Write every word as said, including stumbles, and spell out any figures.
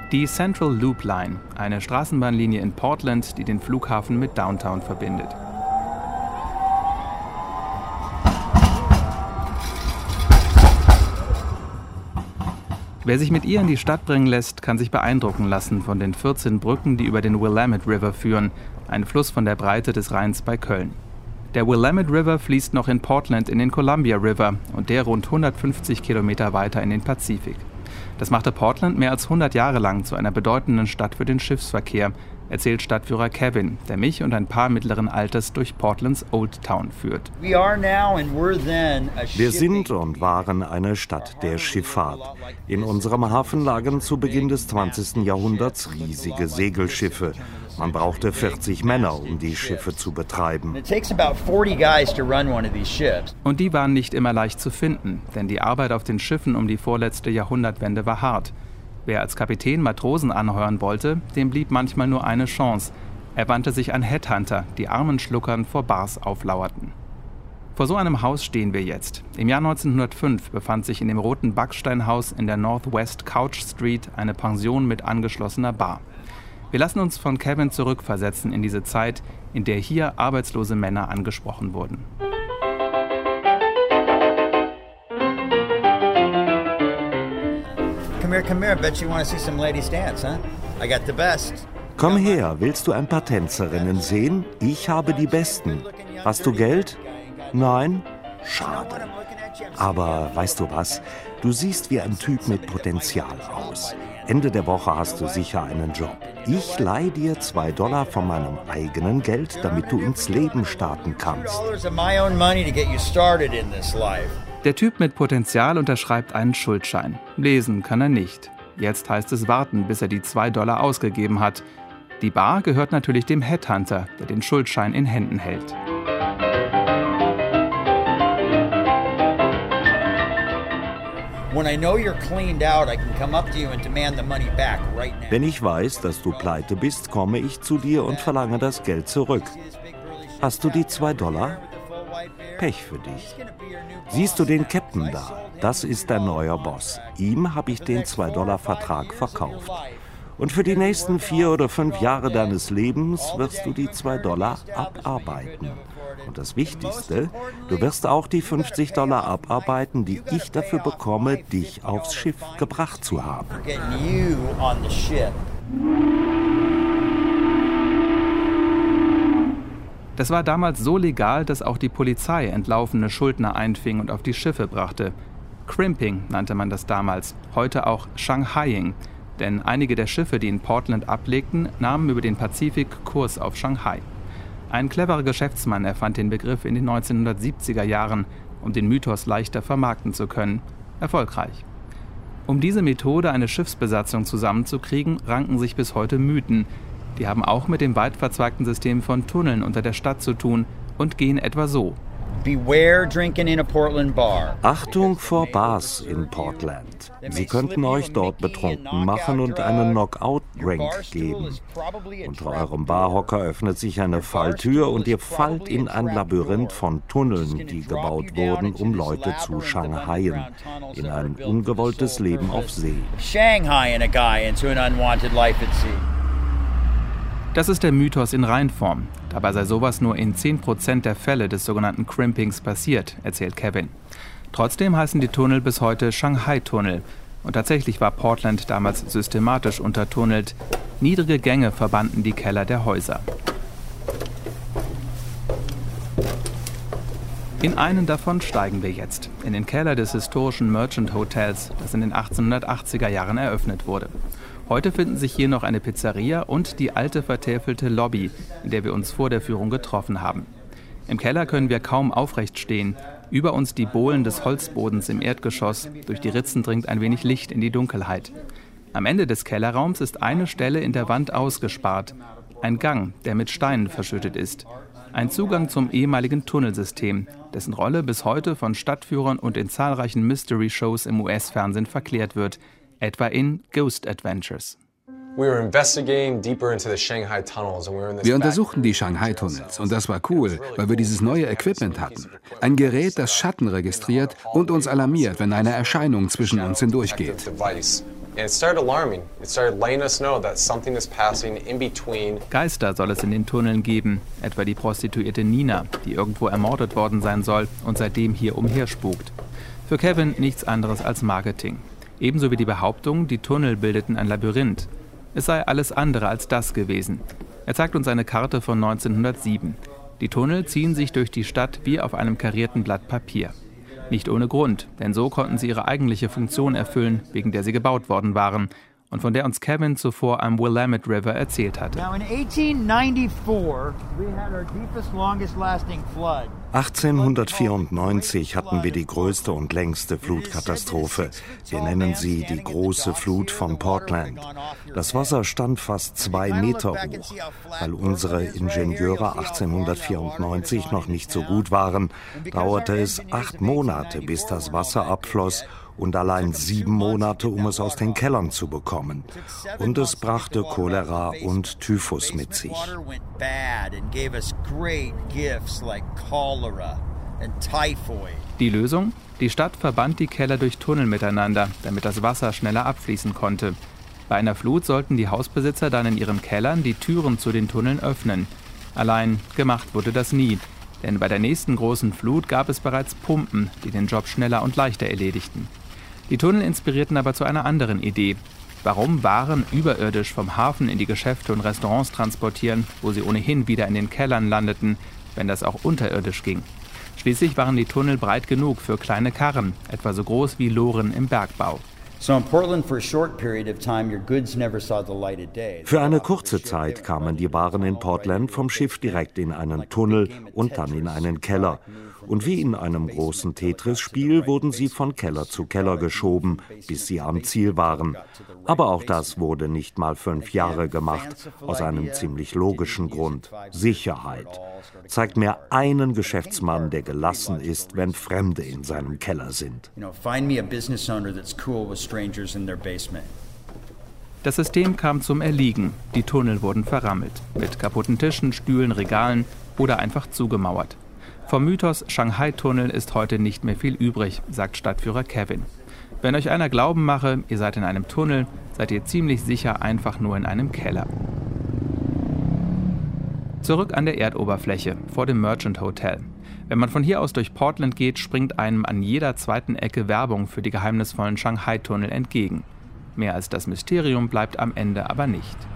Die Central Loop Line, eine Straßenbahnlinie in Portland, die den Flughafen mit Downtown verbindet. Wer sich mit ihr in die Stadt bringen lässt, kann sich beeindrucken lassen von den vierzehn Brücken, die über den Willamette River führen, ein Fluss von der Breite des Rheins bei Köln. Der Willamette River fließt noch in Portland in den Columbia River und der rund hundertfünfzig Kilometer weiter in den Pazifik. Das machte Portland mehr als hundert Jahre lang zu einer bedeutenden Stadt für den Schiffsverkehr, erzählt Stadtführer Kevin, der mich und ein Paar mittleren Alters durch Portlands Old Town führt. Wir sind und waren eine Stadt der Schifffahrt. In unserem Hafen lagen zu Beginn des zwanzigsten Jahrhunderts riesige Segelschiffe. Man brauchte vierzig Männer, um die Schiffe zu betreiben. Und die waren nicht immer leicht zu finden, denn die Arbeit auf den Schiffen um die vorletzte Jahrhundertwende war hart. Wer als Kapitän Matrosen anheuern wollte, dem blieb manchmal nur eine Chance. Er wandte sich an Headhunter, die armen Schluckern vor Bars auflauerten. Vor so einem Haus stehen wir jetzt. Im Jahr neunzehnhundertfünf befand sich in dem roten Backsteinhaus in der Northwest Couch Street eine Pension mit angeschlossener Bar. Wir lassen uns von Kevin zurückversetzen in diese Zeit, in der hier arbeitslose Männer angesprochen wurden. Komm her, willst du ein paar Tänzerinnen sehen? Ich habe die besten. Hast du Geld? Nein? Schade. Aber weißt du was? Du siehst wie ein Typ mit Potenzial aus. Ende der Woche hast du sicher einen Job. Ich leihe dir zwei Dollar von meinem eigenen Geld, damit du ins Leben starten kannst. Der Typ mit Potenzial unterschreibt einen Schuldschein. Lesen kann er nicht. Jetzt heißt es warten, bis er die zwei Dollar ausgegeben hat. Die Bar gehört natürlich dem Headhunter, der den Schuldschein in Händen hält. Wenn ich weiß, dass du pleite bist, komme ich zu dir und verlange das Geld zurück. Hast du die zwei Dollar? Pech für dich. Siehst du den Captain da? Das ist dein neuer Boss. Ihm habe ich den zwei Dollar Vertrag verkauft. Und für die nächsten vier oder fünf Jahre deines Lebens wirst du die zwei Dollar abarbeiten. Und das Wichtigste, du wirst auch die fünfzig Dollar abarbeiten, die ich dafür bekomme, dich aufs Schiff gebracht zu haben. Das war damals so legal, dass auch die Polizei entlaufene Schuldner einfing und auf die Schiffe brachte. Crimping nannte man das damals, heute auch Shanghaiing. Denn einige der Schiffe, die in Portland ablegten, nahmen über den Pazifik Kurs auf Shanghai. Ein cleverer Geschäftsmann erfand den Begriff in den neunzehnhundertsiebziger Jahren, um den Mythos leichter vermarkten zu können. Erfolgreich. Um diese Methode, eine Schiffsbesatzung zusammenzukriegen, ranken sich bis heute Mythen. Die haben auch mit dem weit verzweigten System von Tunneln unter der Stadt zu tun und gehen etwa so. Beware drinking in a Portland bar. Achtung vor Bars in Portland. Sie könnten euch dort betrunken machen und einen Knockout-Drink geben. Unter eurem Barhocker öffnet sich eine Falltür und ihr fallt in ein Labyrinth von Tunneln, die gebaut wurden, um Leute zu Shanghaien, in ein ungewolltes Leben auf See. Shanghai a guy into an unwanted life at sea. Das ist der Mythos in Reinform. Dabei sei sowas nur in zehn Prozent der Fälle des sogenannten Crimpings passiert, erzählt Kevin. Trotzdem heißen die Tunnel bis heute Shanghai-Tunnel. Und tatsächlich war Portland damals systematisch untertunnelt. Niedrige Gänge verbanden die Keller der Häuser. In einen davon steigen wir jetzt, in den Keller des historischen Merchant Hotels, das in den achtzehnhundertachtziger Jahren eröffnet wurde. Heute finden sich hier noch eine Pizzeria und die alte vertäfelte Lobby, in der wir uns vor der Führung getroffen haben. Im Keller können wir kaum aufrecht stehen. Über uns die Bohlen des Holzbodens im Erdgeschoss. Durch die Ritzen dringt ein wenig Licht in die Dunkelheit. Am Ende des Kellerraums ist eine Stelle in der Wand ausgespart. Ein Gang, der mit Steinen verschüttet ist. Ein Zugang zum ehemaligen Tunnelsystem, dessen Rolle bis heute von Stadtführern und in zahlreichen Mystery-Shows im U S-Fernsehen verklärt wird. Etwa in Ghost Adventures. Wir untersuchten die Shanghai-Tunnels und das war cool, weil wir dieses neue Equipment hatten. Ein Gerät, das Schatten registriert und uns alarmiert, wenn eine Erscheinung zwischen uns hindurchgeht. Geister soll es in den Tunneln geben, etwa die Prostituierte Nina, die irgendwo ermordet worden sein soll und seitdem hier umherspukt. Für Kevin nichts anderes als Marketing. Ebenso wie die Behauptung, die Tunnel bildeten ein Labyrinth. Es sei alles andere als das gewesen. Er zeigt uns eine Karte von neunzehnhundertsieben. Die Tunnel ziehen sich durch die Stadt wie auf einem karierten Blatt Papier. Nicht ohne Grund, denn so konnten sie ihre eigentliche Funktion erfüllen, wegen der sie gebaut worden waren und von der uns Kevin zuvor am Willamette River erzählt hatte. achtzehnhundertvierundneunzig hatten wir die größte und längste Flutkatastrophe. Wir nennen sie die große Flut von Portland. Das Wasser stand fast zwei Meter hoch. Weil unsere Ingenieure achtzehnhundertvierundneunzig noch nicht so gut waren, dauerte es acht Monate, bis das Wasser abfloss, und allein sieben Monate, um es aus den Kellern zu bekommen. Und es brachte Cholera und Typhus mit sich. Die Lösung? Die Stadt verband die Keller durch Tunnel miteinander, damit das Wasser schneller abfließen konnte. Bei einer Flut sollten die Hausbesitzer dann in ihren Kellern die Türen zu den Tunneln öffnen. Allein gemacht wurde das nie, denn bei der nächsten großen Flut gab es bereits Pumpen, die den Job schneller und leichter erledigten. Die Tunnel inspirierten aber zu einer anderen Idee. Warum Waren überirdisch vom Hafen in die Geschäfte und Restaurants transportieren, wo sie ohnehin wieder in den Kellern landeten, wenn das auch unterirdisch ging? Schließlich waren die Tunnel breit genug für kleine Karren, etwa so groß wie Loren im Bergbau. Für eine kurze Zeit kamen die Waren in Portland vom Schiff direkt in einen Tunnel und dann in einen Keller. Und wie in einem großen Tetris-Spiel wurden sie von Keller zu Keller geschoben, bis sie am Ziel waren. Aber auch das wurde nicht mal fünf Jahre gemacht, aus einem ziemlich logischen Grund: Sicherheit. Zeigt mir einen Geschäftsmann, der gelassen ist, wenn Fremde in seinem Keller sind. Das System kam zum Erliegen. Die Tunnel wurden verrammelt. Mit kaputten Tischen, Stühlen, Regalen oder einfach zugemauert. Vom Mythos Shanghai-Tunnel ist heute nicht mehr viel übrig, sagt Stadtführer Kevin. Wenn euch einer glauben mache, ihr seid in einem Tunnel, seid ihr ziemlich sicher einfach nur in einem Keller. Zurück an der Erdoberfläche, vor dem Merchant Hotel. Wenn man von hier aus durch Portland geht, springt einem an jeder zweiten Ecke Werbung für die geheimnisvollen Shanghai-Tunnel entgegen. Mehr als das Mysterium bleibt am Ende aber nicht.